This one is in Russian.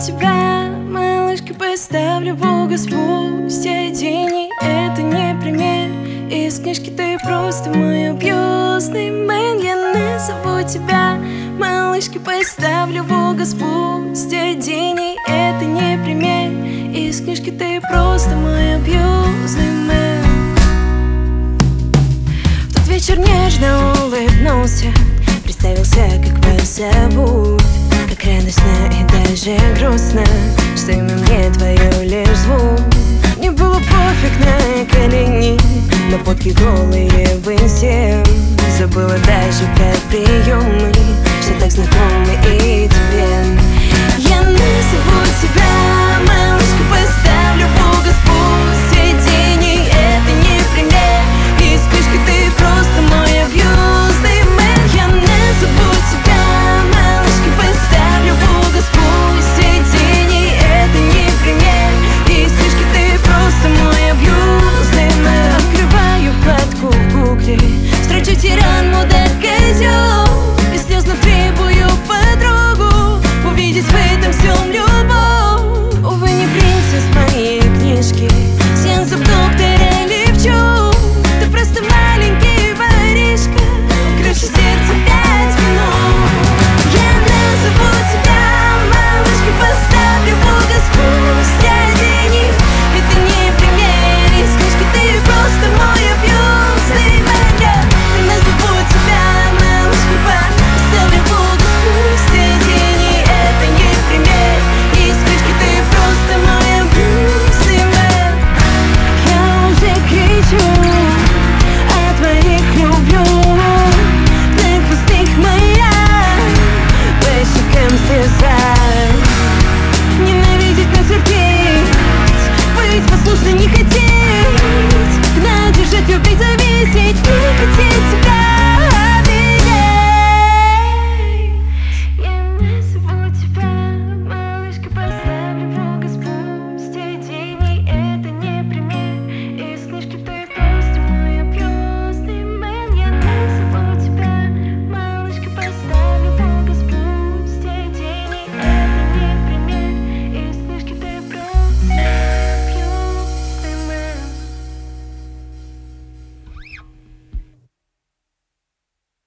тебя, малышка, поставлю Бога спустя тени. Это не пример из книжки, ты просто мой абьюзный мэн. Я назову тебя, малышка, поставлю Бога спустя тени. Это не пример из книжки, ты просто мой абьюзный мэн. В тот вечер нежно улыбнулся, представился, как вас зовут. Как радостно и даже грустно, что имя мне твое лишь звук. Мне было пофиг на колени, на фотки голые в инсте. Забыла даже про приемы, что так знакомы и тебе. Я назову тебя,